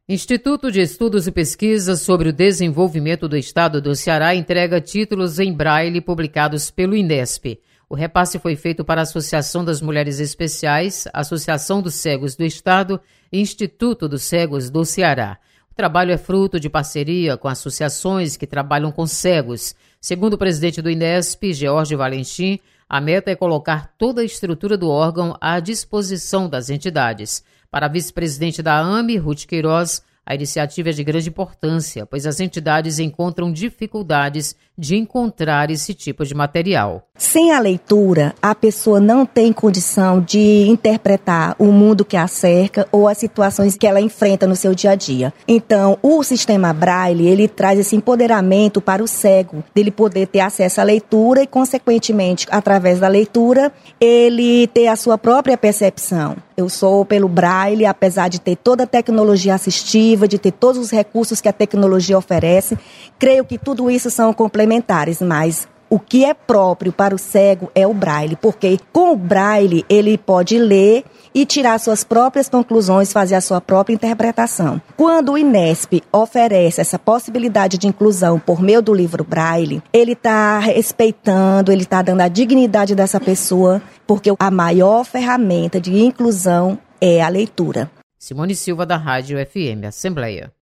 Instituto de Estudos e Pesquisas sobre o Desenvolvimento do Estado do Ceará entrega títulos em Braille publicados pelo INESP. O repasse foi feito para a Associação das Mulheres Especiais, Associação dos Cegos do Estado e Instituto dos Cegos do Ceará. O trabalho é fruto de parceria com associações que trabalham com cegos. Segundo o presidente do INESP, George Valentim, a meta é colocar toda a estrutura do órgão à disposição das entidades. Para a vice-presidente da AME, Ruth Queiroz, a iniciativa é de grande importância, pois as entidades encontram dificuldades de encontrar esse tipo de material. Sem a leitura, a pessoa não tem condição de interpretar o mundo que a cerca ou as situações que ela enfrenta no seu dia a dia. Então, o sistema Braille, ele traz esse empoderamento para o cego, dele poder ter acesso à leitura e, consequentemente, através da leitura, ele ter a sua própria percepção. Eu sou pelo Braille, apesar de ter toda a tecnologia assistiva, de ter todos os recursos que a tecnologia oferece, creio que tudo isso são complementares, mas o que é próprio para o cego é o Braille, porque com o Braille ele pode ler e tirar suas próprias conclusões, fazer a sua própria interpretação. Quando o INESP oferece essa possibilidade de inclusão por meio do livro Braille, ele está respeitando, ele está dando a dignidade dessa pessoa, porque a maior ferramenta de inclusão é a leitura. Simone Silva, da Rádio FM Assembleia.